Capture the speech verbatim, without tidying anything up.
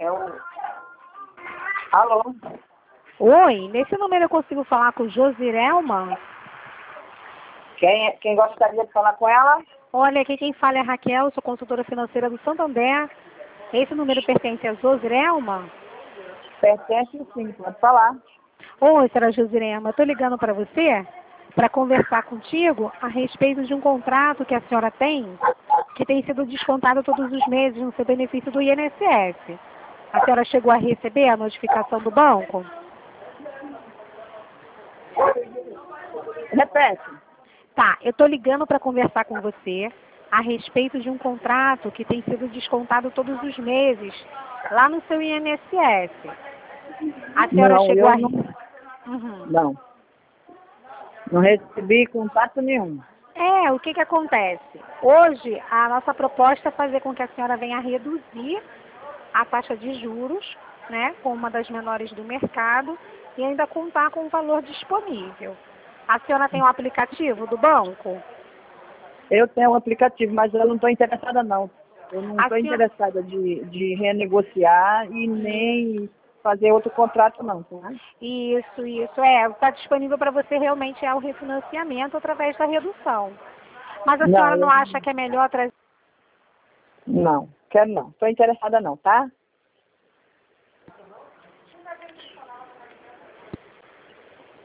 É o... Alô? Oi, nesse número eu consigo falar com Josirelma? Quem, quem gostaria de falar com ela? Olha, aqui quem fala é a Raquel, sou consultora financeira do Santander. Esse número pertence a Josirelma? Pertence sim, pode falar. Oi, senhora Josirelma, eu estou ligando para você para conversar contigo a respeito de um contrato que a senhora tem, que tem sido descontado todos os meses no seu benefício do I N S S. A senhora chegou a receber a notificação do banco? Repete. Tá, eu estou ligando para conversar com você a respeito de um contrato que tem sido descontado todos os meses lá no seu I N S S. A senhora Não, chegou eu a... não. Uhum. Não. Não recebi contato nenhum. É, o que que acontece? Hoje, a nossa proposta é fazer com que a senhora venha reduzir a taxa de juros, né, com uma das menores do mercado, e ainda contar com o valor disponível. A senhora tem o aplicativo do banco? Eu tenho um aplicativo, mas eu não estou interessada não. Eu não A estou senhora... interessada de, de renegociar e nem fazer outro contrato não, tá? Isso, isso, é. Está disponível para você realmente é o refinanciamento através da redução. Mas a Não, senhora eu não acha que é melhor trazer... não, quero não. Estou interessada não, tá?